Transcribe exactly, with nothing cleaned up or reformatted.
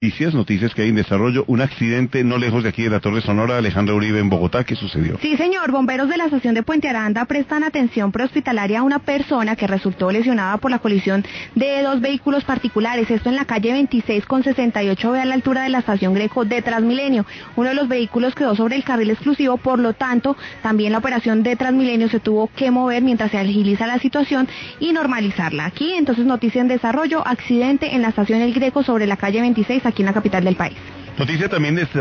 Noticias, noticias que hay en desarrollo, un accidente no lejos de aquí de la Torre Sonora, Alejandra Uribe, en Bogotá. ¿Qué sucedió? Sí, señor, bomberos de la estación de Puente Aranda prestan atención prehospitalaria a una persona que resultó lesionada por la colisión de dos vehículos particulares, esto en la calle veintiséis con sesenta y ocho B a la altura de la estación Greco de Transmilenio. Uno de los vehículos quedó sobre el carril exclusivo, por lo tanto, también la operación de Transmilenio se tuvo que mover mientras se agiliza la situación y normalizarla. Aquí, entonces, noticia en desarrollo, accidente en la estación El Greco sobre la calle veintiséis, aquí en la capital del país. Noticia también de